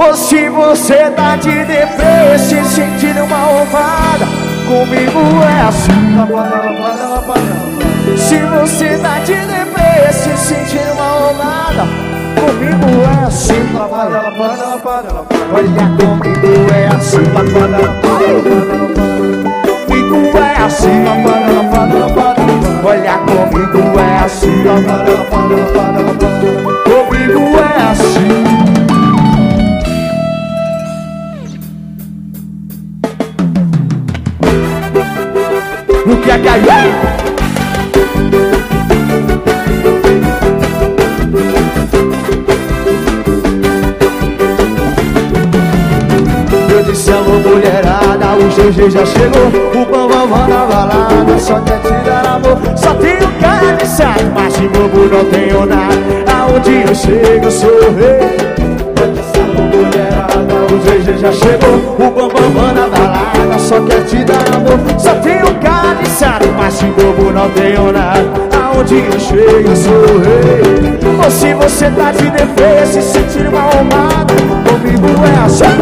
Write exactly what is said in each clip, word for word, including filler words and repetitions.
Ou se você tá de deprê, se sentindo uma roubada, comigo é assim. Se você tá de deprê, se sentindo uma roubada, comigo é assim. Olha, comigo é assim. Comigo é assim. Olha, comigo é assim. Comigo é assim. O que é que aí? Eu disse alô mulherada, o G G já chegou, o bambambam na balada, só quer te dar amor. Só tenho cara de saco, mas de bobo não tenho nada. Aonde eu chego eu sou o rei. Eu disse alô mulherada, o G G já chegou, o bambambam na balada, só quer te dar amor. Só tenho cara de saco, mas de bobo não tenho nada. Aonde eu chego eu sou o rei. Ou se você tá de defesa e se sentir uma arrumada, comigo é assim.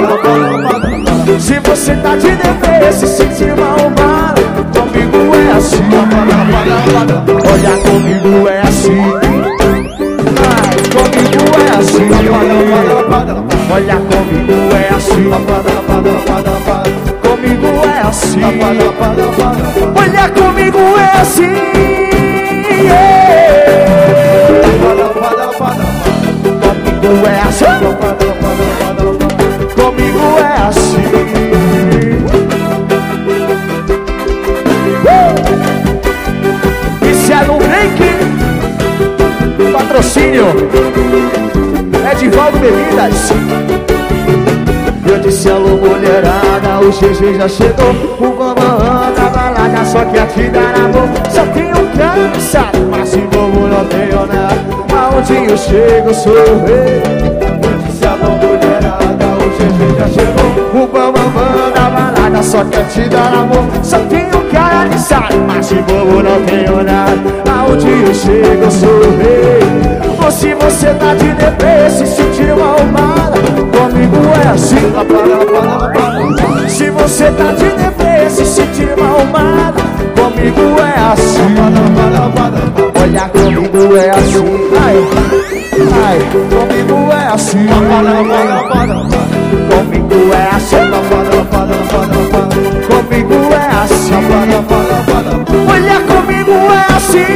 Se você tá de defesa e se sentir uma arrumada, comigo é assim. Olha, comigo é assim. Ai, comigo é assim. Olha, comigo é assim. Comigo é assim. Olha, comigo é assim. Comigo é assim. Comigo é assim. Isso é no break. Patrocínio Edivaldo Bebidas. Eu disse alô mulherada, o G G já chegou, o bambam da balada, só quer te dar amor. Só tenho cansado, mas se bobo não tenho nada. Aonde eu chego eu sou o rei. Eu disse alô mulherada, o G G já chegou, o bambam da balada, só quer te dar amor. Só tenho cara de saco, mas de bobo não tenho nada. Aonde eu chego eu sou o rei. Ou se você tá de deprê, se sentir uma arrumada, comigo é assim. Se você tá de deprê, se sentir uma arrumada, comigo é assim. Olha, comigo é assim. Ai, ai, comigo é assim. Comigo é assim. Comigo é assim. Olha, comigo é assim.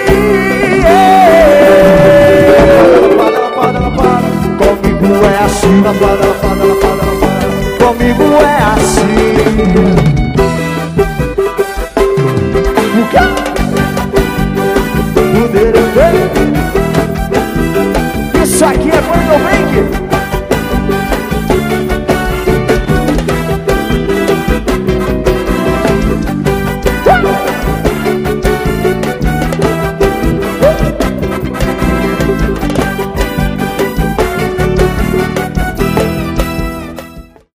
Comigo é assim. Comigo é assim.